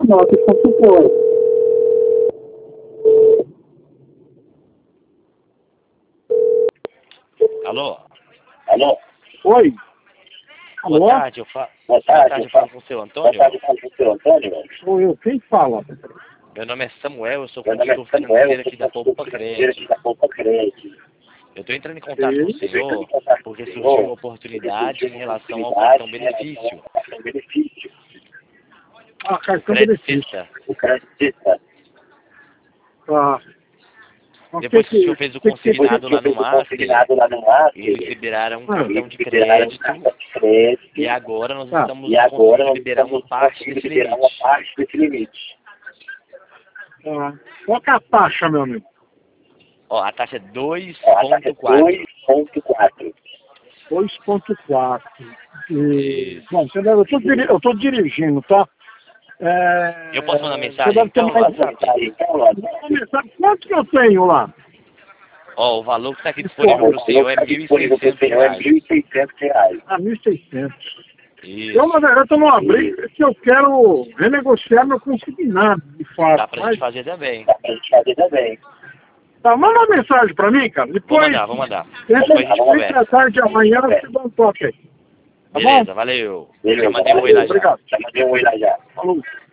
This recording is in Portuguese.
nota, por favor. Alô? Alô? Oi? Alô? Boa tarde, Boa tarde, eu falo com o seu Antônio. Sou eu, quem fala? Meu nome é Samuel, eu sou consultor financeiro aqui da Poupa Crédito. Eu estou entrando em contato com o senhor porque surgiu uma oportunidade em relação ao cartão benefício. Ah, cartão Crédito benefício. Sexta. Tá. Depois que o senhor fez o consignado lá no Master, eles liberaram um cartão de crédito e agora nós estamos conseguindo liberar uma parte desse limite. Tá. Qual que é a taxa, meu amigo? Ó, a taxa é 2,4. 2,4. Isso. Bom, eu tô dirigindo, tá? Eu posso mandar Você mensagem deve ter então no mais WhatsApp? Quanto que eu tenho lá? Ó, o valor que está aqui disponível para o senhor é R$ 1.600. Ah, 1.600. Isso. Eu, na verdade, estou numa briga que eu quero renegociar meu consignado, de fato. Dá pra gente fazer também. Tá, manda uma mensagem pra mim, cara. Depois, Vou mandar. Depois Depois a gente conversa. da tarde de amanhã eu te dou um toque aí. Tá Beleza, bom? valeu. Já mandei um oi lá já. Obrigado. Falou.